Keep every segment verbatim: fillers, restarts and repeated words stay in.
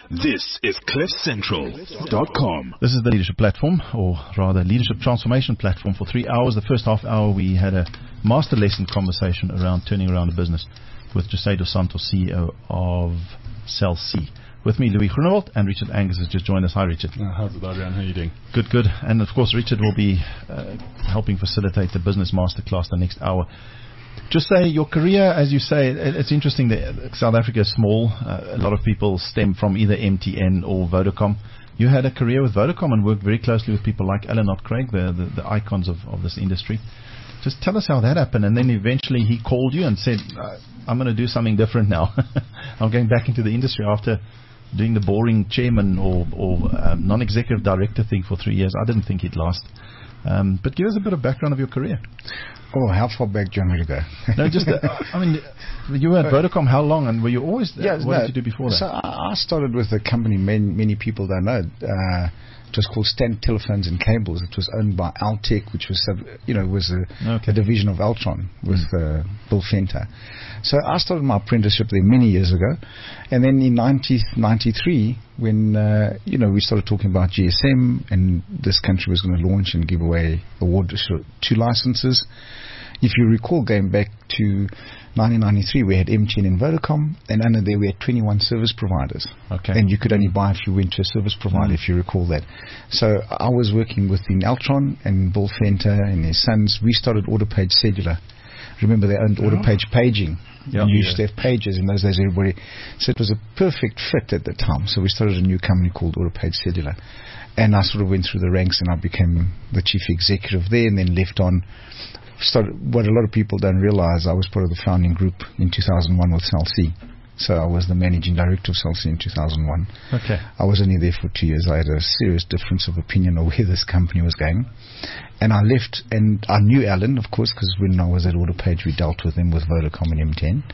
This is cliff central dot com. This is the leadership platform, or rather leadership transformation platform. For three hours, the first half hour, we had a master lesson conversation around turning around a business with José dos Santos, C E O of Cell C. With me, Louis Groenewald, and Richard Angus has just joined us. Hi, Richard. Uh, how's it, Adrian? How are you doing? Good, good. And of course, Richard will be uh, helping facilitate the business masterclass the next hour. Just say your career, as you say, it, it's interesting that South Africa is small. Uh, a lot of people stem from either M T N or Vodacom. You had a career with Vodacom and worked very closely with people like Alan Knott-Craig, the, the, the icons of, of this industry. Just tell us how that happened. And then eventually he called you and said, uh, I'm going to do something different now. I'm going back into the industry after doing the boring chairman or, or um, non-executive director thing for three years. I didn't think he'd last. Um, but give us a bit of background of your career. Oh, how far back do you want me to go? No, just, uh, I mean, you were at Vodacom how long, and were you always there? Yeah, what no, did you do before that? So I started with a company many, many people don't know. Uh, it was called Stan Telephones and Cables. It was owned by Altec, which was, sub, you know, was a, okay. a division of Altron with uh, Bill Fenter. So I started my apprenticeship there many years ago, and then in nineteen ninety-three, when uh, you know we started talking about G S M, and this country was going to launch and give away award two licenses. If you recall, going back to nineteen ninety-three, we had M T N and Vodacom, and under there we had twenty-one service providers. Okay. And you could only buy if you went to a service provider, mm. if you recall that. So I was working within Altron, and Bill Fenter and his sons. We started AutoPage Cellular. Remember, they owned AutoPage Paging. Yeah, and you yeah. used to have pages in those days, everybody. So it was a perfect fit at the time. So we started a new company called AutoPage Cellular. And I sort of went through the ranks, and I became the chief executive there, and then left on. Started, what a lot of people don't realize, I was part of the founding group in two thousand one with Cell C. So I was the managing director of Cell C in two thousand one. Okay. I was only there for two years. I had a serious difference of opinion of where this company was going. And I left, and I knew Alan, of course, because when I was at AutoPage, we dealt with him with Vodacom and M T N.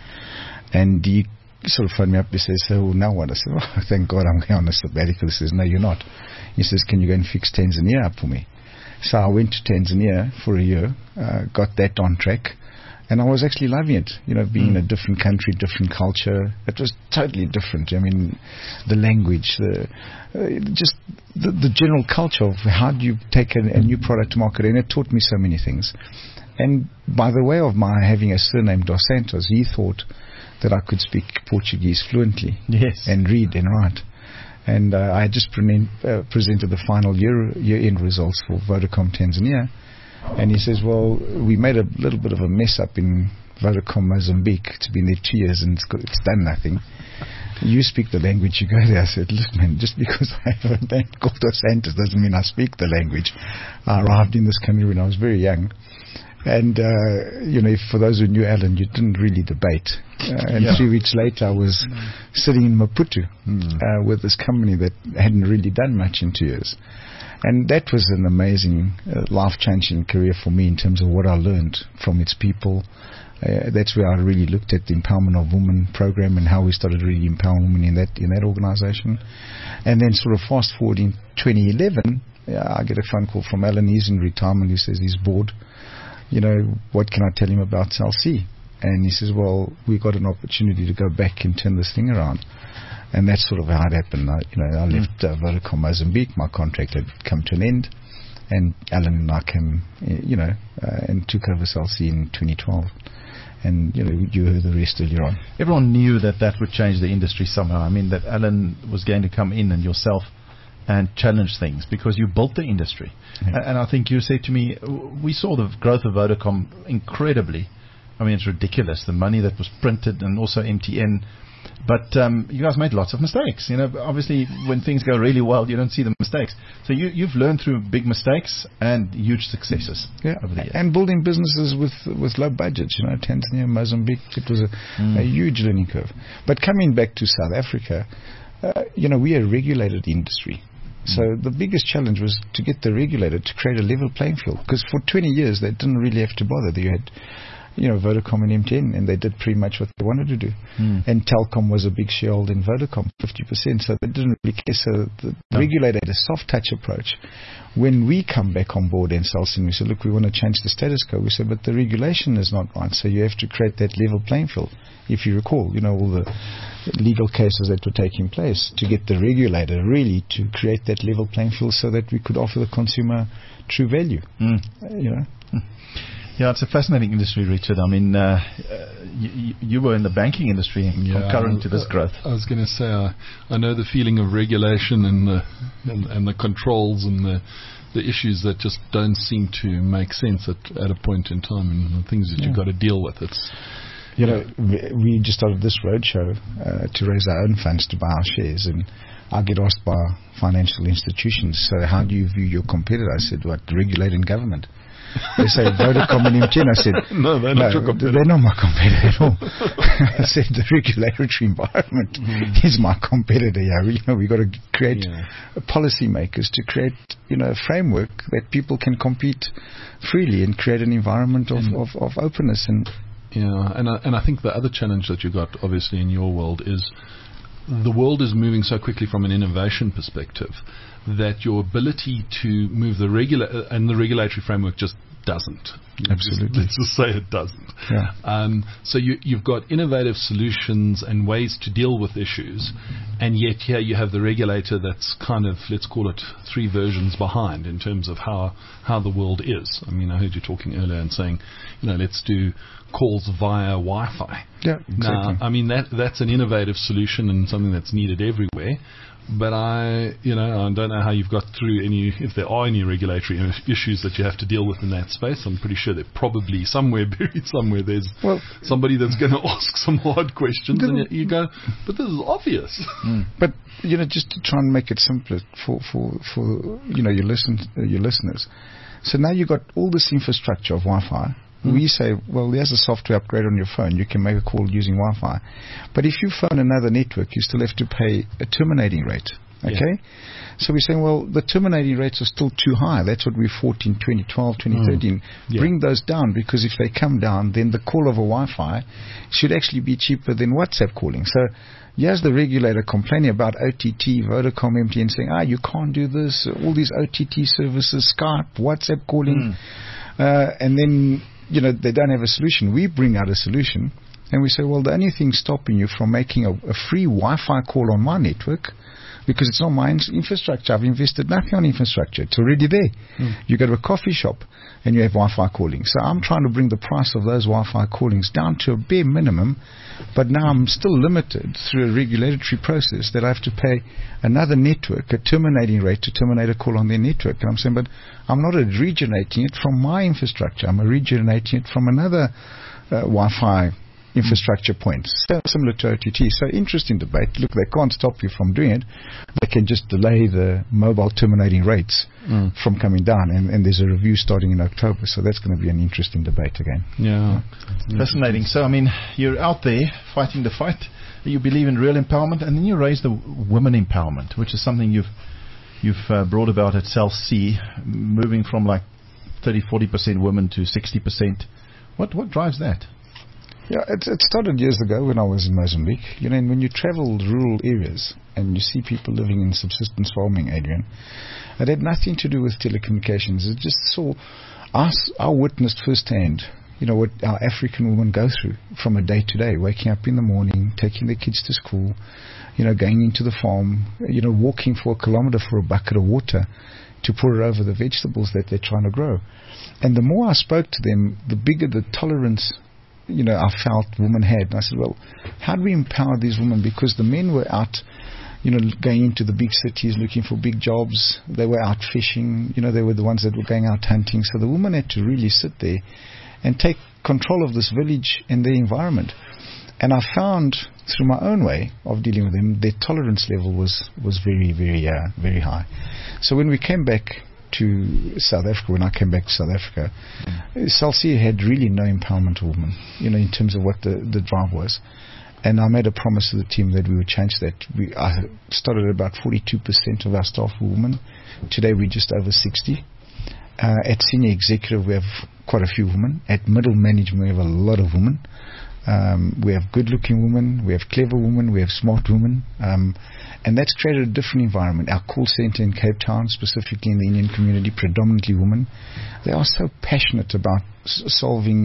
And he sort of phoned me up. He says, so now what? I said, oh, thank God I'm going on a sabbatical. He says, no, you're not. He says, can you go and fix Tanzania up for me? So I went to Tanzania for a year, uh, got that on track, and I was actually loving it. You know, being mm. in a different country, different culture. It was totally different. I mean, the language, the uh, just the, the general culture of how do you take a, a new product to market, and it taught me so many things. And by the way of my having a surname Dos Santos, he thought that I could speak Portuguese fluently, yes, and read and write. And uh, I had just pre- uh, presented the final year year-end results for Vodacom Tanzania. And he says, well, we made a little bit of a mess up in Vodacom Mozambique. It's been there two years and it's, got, it's done nothing. You speak the language, you go there. I said, look, man, just because I have a name called Dos Santos doesn't mean I speak the language. I arrived in this country when I was very young. And, uh, you know, if, for those who knew Alan, you didn't really debate. Uh, and yeah. three weeks later, I was mm. sitting in Maputo mm. uh, with this company that hadn't really done much in two years. And that was an amazing, uh, life-changing career for me in terms of what I learned from its people. Uh, that's where I really looked at the Empowerment of Women program and how we started really empowering women in that in that organization. And then sort of fast forward in twenty eleven, uh, I get a phone call from Alan. He's in retirement. He says he's bored. You know, what can I tell him about Cell C? And he says, well, we got an opportunity to go back and turn this thing around. And that's sort of how it happened. I, you know, I mm. left uh, Vodacom Mozambique. My contract had come to an end. And Alan and I came, you know, uh, and took over Cell C in twenty twelve. And, you know, you heard the rest earlier on. Everyone knew that that would change the industry somehow. I mean, that Alan was going to come in and yourself and challenge things because you built the industry. Yeah. And I think you said to me, we saw the growth of Vodacom incredibly. I mean, it's ridiculous, the money that was printed, and also M T N. But um, you guys made lots of mistakes. You know, obviously, when things go really well, you don't see the mistakes. So you, you've learned through big mistakes and huge successes yeah. over the years. And building businesses with with low budgets. You know, Tanzania, Mozambique, it was a, mm. a huge learning curve. But coming back to South Africa, uh, you know, we are a regulated industry. So the biggest challenge was to get the regulator to create a level playing field, because for twenty years they didn't really have to bother. You had, you know, Vodacom and M T N, and they did pretty much what they wanted to do. Mm. And Telkom was a big shareholder in Vodacom, fifty percent, so they didn't really care. So the no. regulator had a soft touch approach. When we come back on board and Cell C, we said, look, we want to change the status quo. We said, but the regulation is not right, so you have to create that level playing field. If you recall, you know, all the legal cases that were taking place to get the regulator really to create that level playing field so that we could offer the consumer true value. Mm. Uh, you know. Mm. Yeah, it's a fascinating industry, Richard. I mean, uh, uh, you, you were in the banking industry yeah, concurrent to this growth. I was going to say, I, I know the feeling of regulation and the, and, and the controls and the, the issues that just don't seem to make sense at, at a point in time, and the things that yeah. you've got to deal with. It's You know, we, we just started this roadshow uh, to raise our own funds to buy our shares, and I get asked by financial institutions, so how do you view your competitor? I said, what, regulating government? They say Vodacom and M T N. I said, no, they're not no, your competitor. They're not my competitor at all. I said the regulatory environment mm. is my competitor. Yeah, we, you know, we got to create yeah. policymakers to create, you know, a framework that people can compete freely and create an environment of, of, of openness and. Yeah, and I, and I think the other challenge that you got, obviously, in your world is the world is moving so quickly from an innovation perspective that your ability to move the regula- and the regulatory framework just doesn't. Absolutely. Let's just say it doesn't. Yeah. Um, so you, you've got innovative solutions and ways to deal with issues, and yet here you have the regulator that's kind of, let's call it, three versions behind in terms of how, how the world is. I mean, I heard you talking earlier and saying, you know, let's do calls via Wi-Fi. Yeah, exactly. Now, I mean, that that's an innovative solution and something that's needed everywhere. But I, you know, I don't know how you've got through any, if there are any regulatory issues that you have to deal with in that space. I'm pretty sure they're probably somewhere buried somewhere. There's well, somebody that's going to ask some hard questions, and you go, but this is obvious. Mm. But you know, just to try and make it simpler for for for you know your listen uh, your listeners. So now you got all this infrastructure of Wi-Fi. Mm. We say, well, there's a software upgrade on your phone. You can make a call using Wi-Fi. But if you phone another network, you still have to pay a terminating rate. Okay? Yeah. So we're saying, well, the terminating rates are still too high. That's what we fought in twenty twelve, twenty thirteen. Mm. Yeah. Bring those down, because if they come down, then the call over Wi-Fi should actually be cheaper than WhatsApp calling. So here's the regulator complaining about O T T, Vodacom, M T N, saying, ah, you can't do this. All these O T T services, Skype, WhatsApp calling. Mm. Uh, and then, you know, they don't have a solution. We bring out a solution, and we say, well, the only thing stopping you from making a, a free Wi-Fi call on my network, because it's not my infrastructure. I've invested nothing on infrastructure. It's already there. Mm. You go to a coffee shop and you have Wi-Fi calling. So I'm trying to bring the price of those Wi-Fi callings down to a bare minimum, but now I'm still limited through a regulatory process that I have to pay another network a terminating rate to terminate a call on their network. And I'm saying, but I'm not originating it from my infrastructure. I'm originating it from another uh, Wi-Fi infrastructure points, similar to O T T. So interesting debate. Look, they can't stop you from doing it. They can just delay the mobile terminating rates mm. from coming down, and, and there's a review starting in October, so that's going to be an interesting debate again. Yeah. yeah. Fascinating. So, I mean, you're out there fighting the fight. You believe in real empowerment, and then you raise the women empowerment, which is something you've you've uh, brought about at Cell C, moving from like thirty, forty percent women to sixty percent. What what drives that? Yeah, it, it started years ago when I was in Mozambique. You know, and when you travel rural areas and you see people living in subsistence farming, Adrian, it had nothing to do with telecommunications. It just saw us, I witnessed firsthand, you know, what our African women go through from a day to day, waking up in the morning, taking their kids to school, you know, going into the farm, you know, walking for a kilometer for a bucket of water to pour it over the vegetables that they're trying to grow. And the more I spoke to them, the bigger the tolerance, you know, I felt women had. And I said, well, how do we empower these women? Because the men were out, you know, going into the big cities looking for big jobs. They were out fishing. You know, they were the ones that were going out hunting. So the women had to really sit there and take control of this village and their environment. And I found through my own way of dealing with them, their tolerance level was, was very, very, uh, very high. So when we came back to South Africa, when I came back to South Africa, mm. Cell C had really no empowerment of women, you know, in terms of what the, the drive was. And I made a promise to the team that we would change that. We I started at about forty-two percent of our staff were women. Today we're just over sixty. Uh, at senior executive we have quite a few women. At middle management we have a lot of women. Um, we have good-looking women, we have clever women, we have smart women, um, and that's created a different environment. Our call center in Cape Town, specifically in the Indian community, predominantly women, they are so passionate about s- solving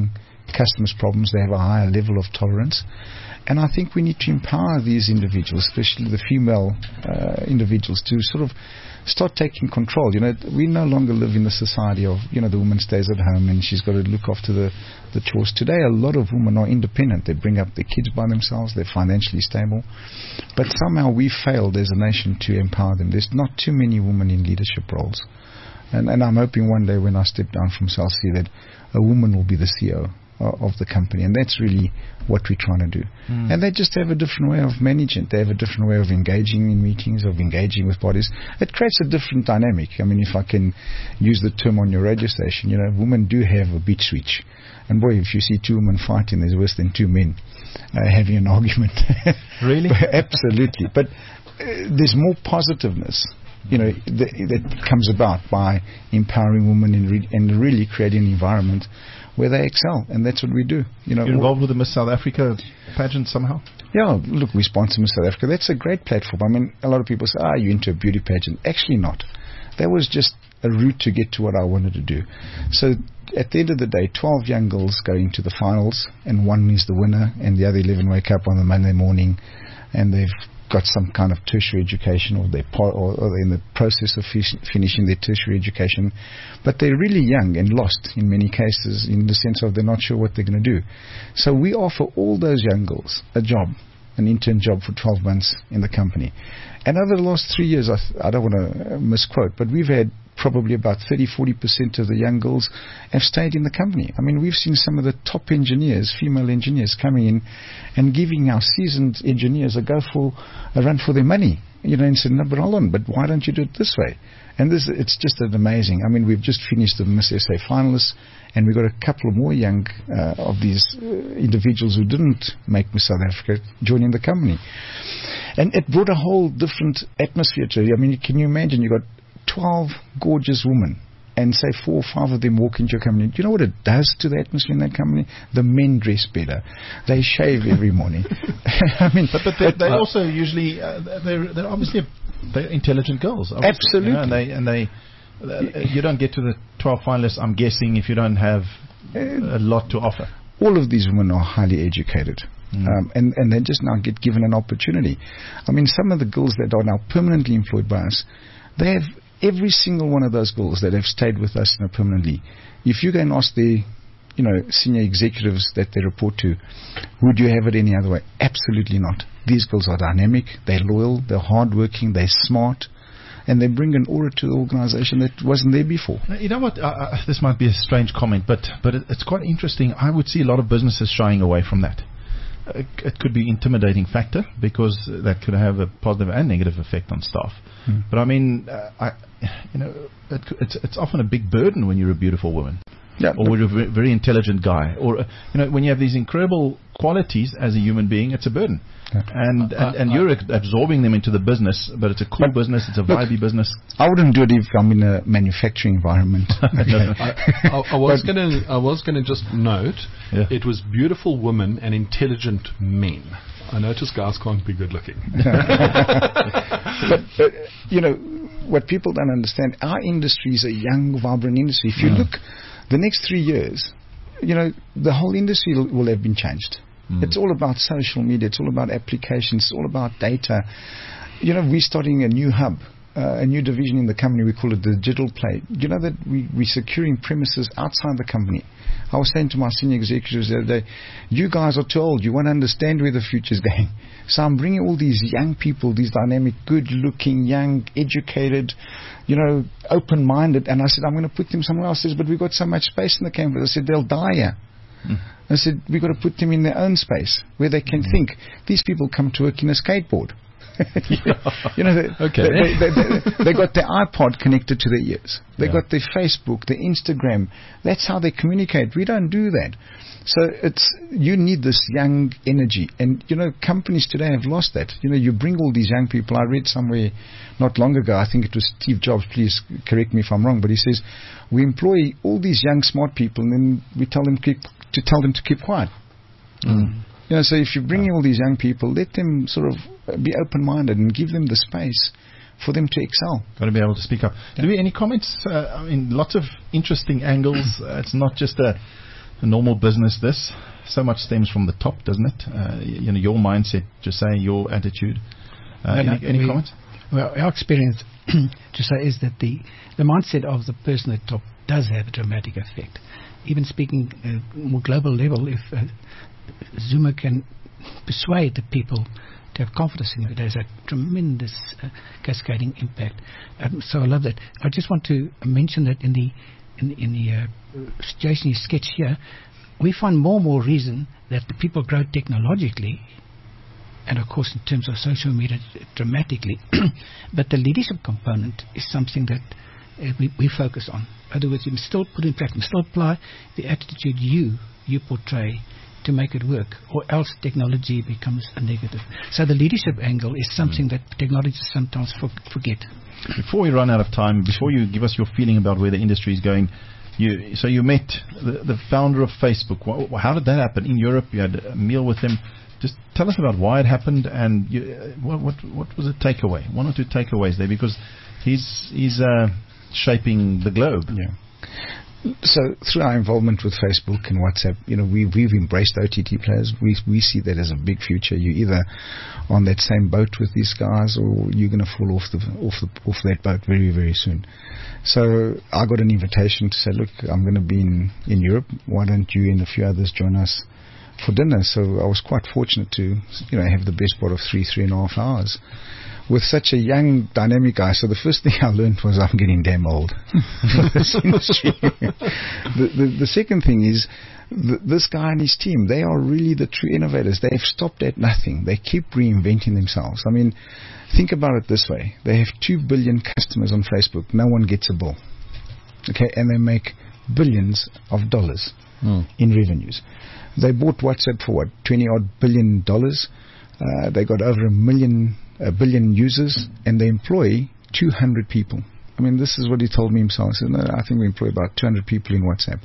customers' problems. They have a higher level of tolerance. And I think we need to empower these individuals, especially the female uh, individuals, to sort of start taking control. You know, we no longer live in a society of, you know, the woman stays at home and she's got to look after the, the chores. Today, a lot of women are independent. They bring up their kids by themselves. They're financially stable. But somehow we failed as a nation to empower them. There's not too many women in leadership roles. And, and I'm hoping one day when I step down from Cell C that a woman will be the C E O of the company, and that's really what we're trying to do. Mm. And they just have a different way of managing. They have a different way of engaging in meetings, of engaging with bodies. It creates a different dynamic. I mean, if I can use the term on your radio station, you know, women do have a beat switch. And boy, if you see two women fighting, there's worse than two men uh, having an argument. Really? Absolutely. But uh, there's more positiveness, you know, that, that comes about by empowering women and, re- and really creating an environment where they excel, and that's what we do. You know, you're involved with the Miss South Africa pageant somehow? Yeah, look, we sponsor Miss South Africa. That's a great platform. I mean, a lot of people say, ah, you're into a beauty pageant. Actually not. That was just a route to get to what I wanted to do. So at the end of the day, twelve young girls go into the finals, and one is the winner, and the other eleven wake up on the Monday morning, and they've got some kind of tertiary education, or they're, po- or, or they're in the process of fi- finishing their tertiary education, but they're really young and lost in many cases, in the sense of they're not sure what they're going to do. So we offer all those young girls a job, an intern job for twelve months in the company. And over the last three years, I, th- I don't want to misquote, but we've had probably about thirty to forty percent of the young girls have stayed in the company. I mean, we've seen some of the top engineers, female engineers, coming in and giving our seasoned engineers a go for a run for their money. You know, and said, no, but hold on, but why don't you do it this way? And this, it's just an amazing. I mean, we've just finished the Miss S A finalists, and we've got a couple of more young uh, of these uh, individuals who didn't make Miss South Africa joining the company. And it brought a whole different atmosphere to it. I mean, can you imagine, you've got twelve gorgeous women, and say four or five of them walk into your company. Do you know what it does to the atmosphere in that company? The men dress better. They shave every morning. I mean, but, but they, they uh, also usually uh, they're, they're obviously they're intelligent girls. Absolutely, you know, and they and they uh, you don't get to the twelve finalists, I'm guessing, if you don't have a lot to offer. All of these women are highly educated. Mm. Um, and, and they just now get given an opportunity. I mean, some of the girls that are now permanently employed by us, they have every single one of those girls that have stayed with us now permanently. If you go and ask the, you know, senior executives that they report to, would you have it any other way? Absolutely not. These girls are dynamic, they're loyal, they're hardworking, they're smart, and they bring an aura to the organization that wasn't there before. You know what? Uh, uh, this might be a strange comment, but but it, it's quite interesting. I would see a lot of businesses shying away from that. Uh, it could be intimidating factor, because that could have a positive and negative effect on staff. Hmm. But I mean, uh, I, you know, it, it's it's often a big burden when you're a beautiful woman. Yeah, or when you're a very intelligent guy, or uh, you know, when you have these incredible qualities as a human being, it's a burden. Yeah. And, and and you're absorbing them into the business, but it's a cool business, it's a vibey look, business. I wouldn't do it if I'm in a manufacturing environment. I, I, I was going to I was going to just note, yeah. It was beautiful women and intelligent men. I notice guys can't be good looking. but, but you know what people don't understand, our industry is a young, vibrant industry. If you yeah. look the next three years, you know, the whole industry will, will have been changed. Mm. It's all about social media. It's all about applications. It's all about data. You know, we're starting a new hub, uh, a new division in the company. We call it the digital play. You know that we, we're securing premises outside the company. I was saying to my senior executives the other day, you guys are too old. You won't understand where the future's going. So I'm bringing all these young people, these dynamic, good-looking, young, educated, you know, open-minded. And I said, I'm going to put them somewhere else. He says, but we've got so much space in the campus. I said, they'll die here. Mm. I said, we've got to put them in their own space where they can mm. think. These people come to work in a skateboard. you know, they, okay. they, they, they, they got their iPod connected to their ears. They yeah. got their Facebook, their Instagram. That's how they communicate. We don't do that. So it's you need this young energy, and you know companies today have lost that. You know, you bring all these young people. I read somewhere not long ago, I think it was Steve Jobs. Please correct me if I'm wrong, but he says we employ all these young smart people, and then we tell them keep, to tell them to keep quiet. Mm. You know, so if you're bringing all these young people, let them sort of be open-minded and give them the space for them to excel. Got to be able to speak up. Yeah. Do we any comments? Uh, I mean, lots of interesting angles. Uh, it's not just a a normal business, this. So much stems from the top, doesn't it? Uh, you know, your mindset, just saying, your attitude. Uh, No, any no, any we- comments? Well, our experience, to say, is that the, the mindset of the person at top does have a dramatic effect. Even speaking uh, more global level, if uh, Zuma can persuade the people to have confidence in you, it has a tremendous uh, cascading impact. Um, so I love that. I just want to mention that in the in, in the uh, situation you sketch here, we find more and more reason that the people grow technologically, and of course in terms of social media dramatically, but the leadership component is something that uh, we, we focus on. In other words, you must still put in practice, still apply the attitude you you portray to make it work, or else technology becomes a negative. So the leadership angle is something that technologists sometimes for, forget. Before we run out of time, before you give us your feeling about where the industry is going, you so you met the, the founder of Facebook. Wh- How did that happen? In Europe, you had a meal with him. Just tell us about why it happened, and you, uh, what, what what was the takeaway? One or two takeaways there, because he's he's uh, shaping the globe. Yeah. So through our involvement with Facebook and WhatsApp, you know, we, we've embraced O T T players. We we see that as a big future. You're either on that same boat with these guys, or you're going to fall off the off the off that boat very very soon. So I got an invitation to say, look, I'm going to be in in Europe. Why don't you and a few others join us for dinner? So I was quite fortunate to, you know, have the best part of three three and a half hours with such a young, dynamic guy. So the first thing I learned was I'm getting damn old for this industry. the, the, the second thing is th- this guy and his team, they are really the true innovators. They have stopped at nothing. They keep reinventing themselves. I mean, think about it this way. They have two billion customers on Facebook. No one gets a bill. Okay, and they make billions of dollars mm. in revenues. They bought WhatsApp for what, twenty odd billion dollars. Uh, they got over a million, a billion users, and they employ two hundred people. I mean, this is what he told me himself. He said, no, I think we employ about two hundred people in WhatsApp.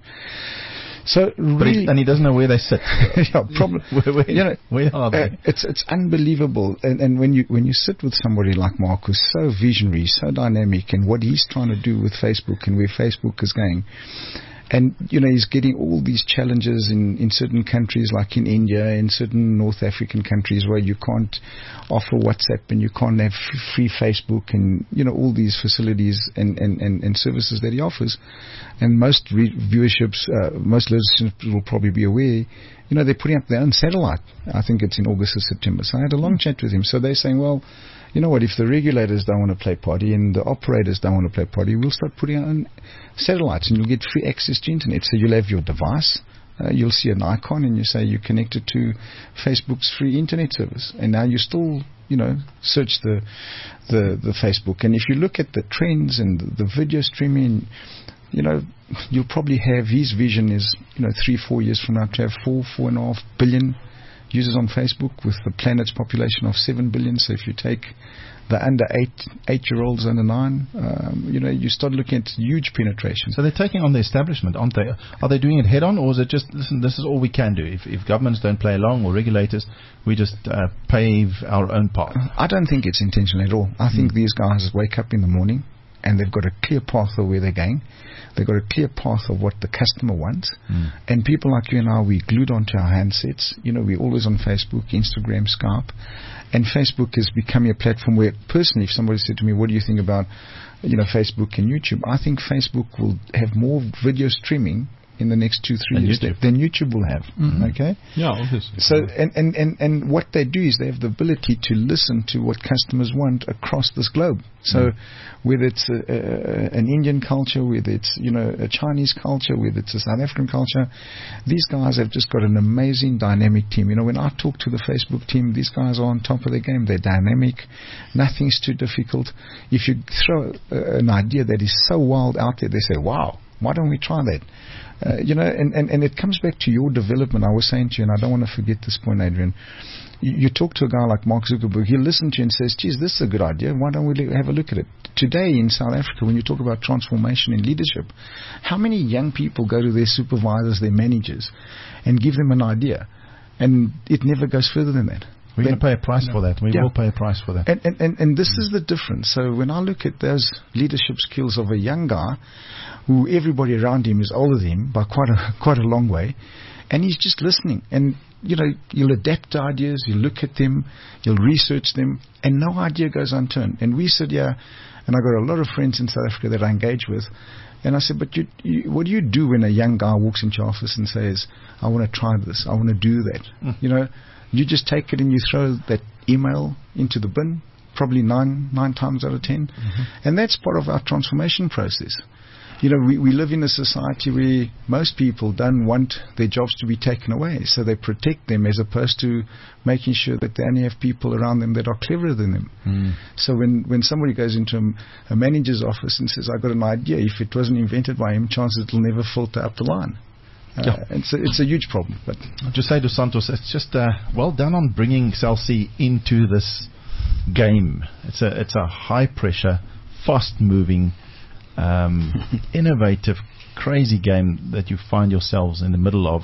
So really, but he, and he doesn't know where they sit. yeah, problem. where, where, you know, where are they? Uh, it's it's unbelievable. And, and when you when you sit with somebody like Mark, who's so visionary, so dynamic, and what he's trying to do with Facebook and where Facebook is going. And, you know, he's getting all these challenges in, in certain countries, like in India, in certain North African countries where you can't offer WhatsApp and you can't have f- free Facebook and, you know, all these facilities and, and, and, and services that he offers. And most re- viewerships, uh, most listeners will probably be aware, you know, they're putting up their own satellite. I think it's in August or September. So I had a long chat with him. So they're saying, well, you know what, if the regulators don't want to play party and the operators don't want to play party, we'll start putting on satellites and you'll get free access to internet. So you'll have your device, uh, you'll see an icon and you say you're connected to Facebook's free internet service. And now you still, you know, search the, the, the Facebook. And if you look at the trends and the, the video streaming, you know, you'll probably have, his vision is, you know, three, four years from now to have four, four and a half billion users on Facebook with the planet's population of seven billion. So if you take the under eight, eight-year-olds, under nine, um, you know, you start looking at huge penetration. So they're taking on the establishment, aren't they? Are they doing it head-on, or is it just, listen, this is all we can do? If, if governments don't play along, or regulators, we just uh, pave our own path. I don't think it's intentional at all. I mm. think these guys wake up in the morning and they've got a clear path of where they're going. They've got a clear path of what the customer wants. Mm. And people like you and I, we glued onto our handsets. You know, we're always on Facebook, Instagram, Skype. And Facebook is becoming a platform where, personally, if somebody said to me, what do you think about, you know, Facebook and YouTube? I think Facebook will have more video streaming in the next two, three and years YouTube. than YouTube will have. Mm-hmm. Okay? Yeah, obviously. So, and, and, and, and what they do is they have the ability to listen to what customers want across this globe. So, mm. whether it's a, a, an Indian culture, whether it's, you know, a Chinese culture, whether it's a South African culture, these guys have just got an amazing dynamic team. You know, when I talk to the Facebook team, these guys are on top of their game. They're dynamic. Nothing's too difficult. If you throw uh, an idea that is so wild out there, they say, wow, why don't we try that? Uh, you know, and, and, and it comes back to your development. I was saying to you, and I don't want to forget this point, Adrian. You, you talk to a guy like Mark Zuckerberg, he'll listen to you and says, geez, this is a good idea. Why don't we have a look at it? Today in South Africa, when you talk about transformation in leadership, how many young people go to their supervisors, their managers, and give them an idea? And it never goes further than that. We're going to pay a price for that. We Yeah. will pay a price for that. And, and, and, and this is the difference. So when I look at those leadership skills of a young guy, who everybody around him is older than him by quite a quite a long way, and he's just listening. And you know, you'll adapt to ideas, you look at them, you'll research them, and no idea goes unturned. And we sit here, and I've got a lot of friends in South Africa that I engage with, and I said, but you, you, what do you do when a young guy walks into your office and says, I want to try this, I want to do that? Mm. You know, you just take it and you throw that email into the bin, probably nine nine times out of ten. Mm-hmm. And that's part of our transformation process. You know, we, we live in a society where most people don't want their jobs to be taken away, so they protect them as opposed to making sure that they only have people around them that are cleverer than them. Mm. So when, when somebody goes into a, a manager's office and says, I've got an idea, if it wasn't invented by him, chances it'll never filter up the line. Uh, yeah. it's, a, it's a huge problem. But José dos Santos, it's just uh, well done on bringing Cell C into this game. It's a, it's a high-pressure, fast-moving, um, innovative, crazy game that you find yourselves in the middle of.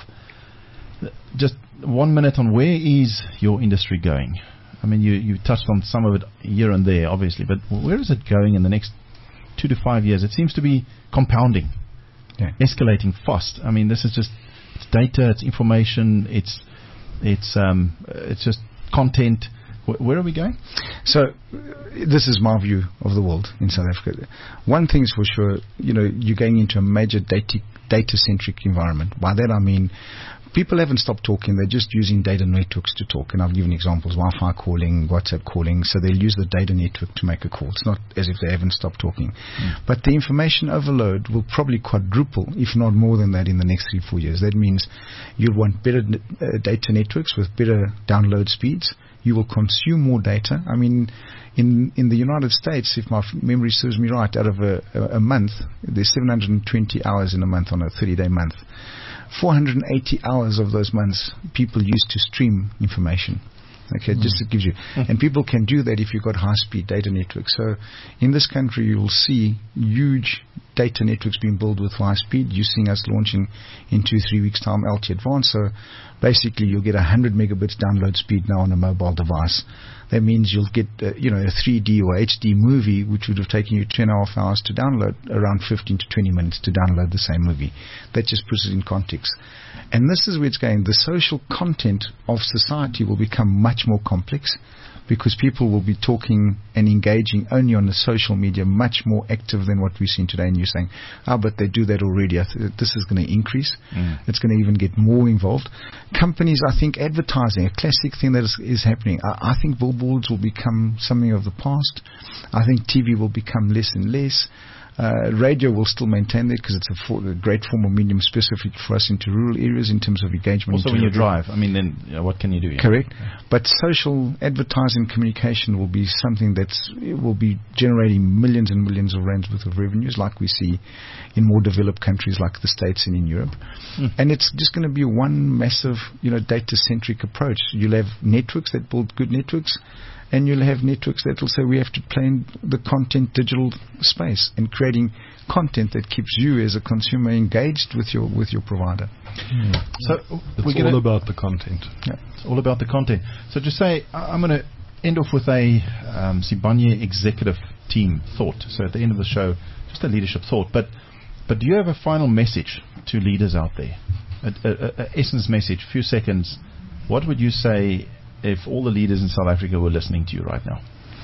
Just one minute on where is your industry going? I mean, you, you touched on some of it here and there, obviously, but where is it going in the next two to five years? It seems to be compounding, yeah. escalating fast. I mean, this is just it's data, it's information, it's it's um, it's just content. Where are we going? So, this is my view of the world in South Africa. One thing's for sure, you know, you're going into a major data, data-centric environment. By that I mean, people haven't stopped talking. They're just using data networks to talk. And I've given examples, Wi-Fi calling, WhatsApp calling. So they'll use the data network to make a call. It's not as if they haven't stopped talking. Mm. But the information overload will probably quadruple, if not more than that, in the next three, four years. That means you'll want better uh, data networks with better download speeds. You will consume more data. I mean, in in the United States, if my f- memory serves me right, out of a, a, a month, there's seven hundred twenty hours in a month on a thirty-day month. four hundred eighty hours of those months people use to stream information. Okay, mm. just to give you. Mm. And people can do that if you've got high-speed data networks. So in this country, you will see huge data networks being built with high speed. You're seeing us launching in two, three weeks' time L T E Advanced. So basically, you'll get one hundred megabits download speed now on a mobile device. That means you'll get, uh, you know, a three D or H D movie, which would have taken you two and a half hours to download, around fifteen to twenty minutes to download the same movie. That just puts it in context. And this is where it's going. The social content of society will become much more complex because people will be talking and engaging only on the social media, much more active than what we've seen today. And you're saying, oh, but they do that already. I th- this is going to increase. Mm. It's going to even get more involved. Companies, I think, advertising, a classic thing that is, is happening. I, I think billboards will become something of the past. I think T V will become less and less. Uh, radio will still maintain that because it's a, for, a great form of medium specific for us into rural areas in terms of engagement. Also when you drive, I mean, then you know, what can you do? Yeah. Correct. Yeah. But social advertising communication will be something that's will be generating millions and millions of rands worth of revenues like we see in more developed countries like the States and in Europe. Mm. And it's just going to be one massive, you know, data-centric approach. You'll have networks that build good networks, and you'll have networks that will say we have to play in the content digital space and creating content that keeps you as a consumer engaged with your with your provider. Mm. So it's we're all about the content. Yeah. It's all about the content. So just say I'm going to end off with a um, Sibanye executive team thought. So at the end of the show, just a leadership thought. But but do you have a final message to leaders out there? A, a, a, a essence message, few seconds. What would you say if all the leaders in South Africa were listening to you right now?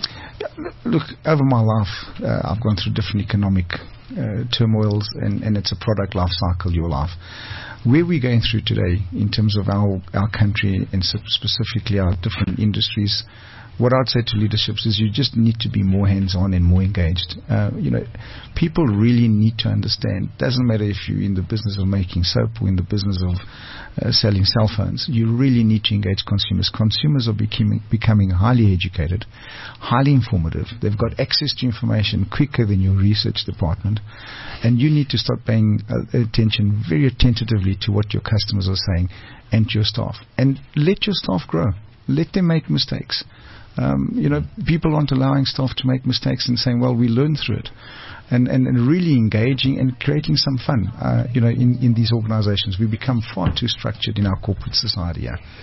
Look, over my life, uh, I've gone through different economic uh, turmoils, and, and it's a product life cycle, your life. Where we're going through today in terms of our, our country and specifically our different industries, what I'd say to leaderships is you just need to be more hands-on and more engaged. Uh, you know, people really need to understand. Doesn't matter if you're in the business of making soap or in the business of uh, selling cell phones. You really need to engage consumers. Consumers are becoming, becoming highly educated, highly informative. They've got access to information quicker than your research department, and you need to start paying uh, attention very attentively to what your customers are saying and to your staff. And let your staff grow. Let them make mistakes. Um, you know, people aren't allowing staff to make mistakes and saying, well, we learn through it. And, and, and really engaging and creating some fun, uh, you know, in, in these organizations. We become far too structured in our corporate society. Yeah.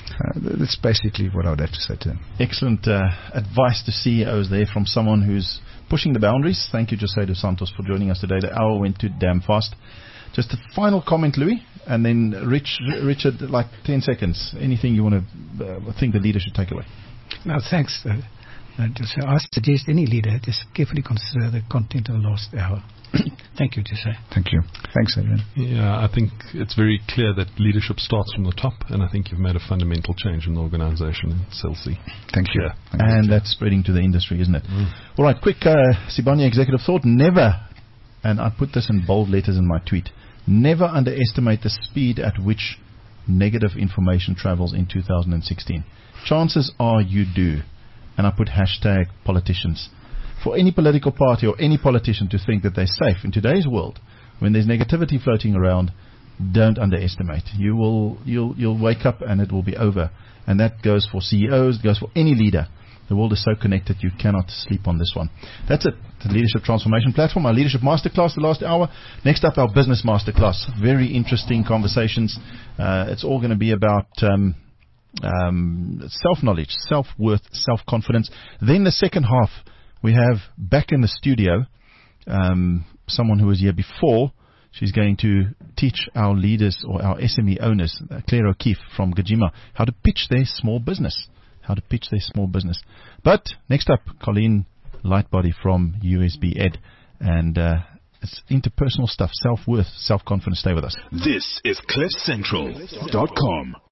Uh, that's basically what I would have to say to him. Excellent uh, advice to C E Os there from someone who's pushing the boundaries. Thank you, Jose dos Santos, for joining us today. The hour went too damn fast. Just a final comment, Louis, and then Rich, Richard, like ten seconds. Anything you want to uh, think the leader should take away? No, thanks. Uh, uh, just, uh, I suggest any leader just carefully consider the content of the last hour. Thank you, Jose. Thank you. Thanks, Adrian. Yeah, I think it's very clear that leadership starts from the top, and I think you've made a fundamental change in the organisation in C L C. Thank you. Yeah. Thank And you. that's spreading to the industry, isn't it? Mm. All right, quick uh, Sibanye executive thought. Never, and I put this in bold letters in my tweet, never underestimate the speed at which negative information travels in two thousand sixteen. Chances are you do. And I put hashtag politicians. For any political party or any politician to think that they're safe in today's world, when there's negativity floating around, don't underestimate. You will, you'll, you'll wake up and it will be over. And that goes for C E Os, it goes for any leader. The world is so connected, you cannot sleep on this one. That's it. The Leadership Transformation Platform, our Leadership Masterclass, the last hour. Next up, our Business Masterclass. Very interesting conversations. Uh, it's all going to be about um, um, self-knowledge, self-worth, self-confidence. Then the second half, we have back in the studio um, someone who was here before. She's going to teach our leaders or our S M E owners, uh, Claire O'Keefe from Gajima, how to pitch their small business. How to pitch their small business. But next up, Colleen Lightbody from U S B Ed. And uh, it's interpersonal stuff, self-worth, self-confidence. Stay with us. This is cliff central dot com.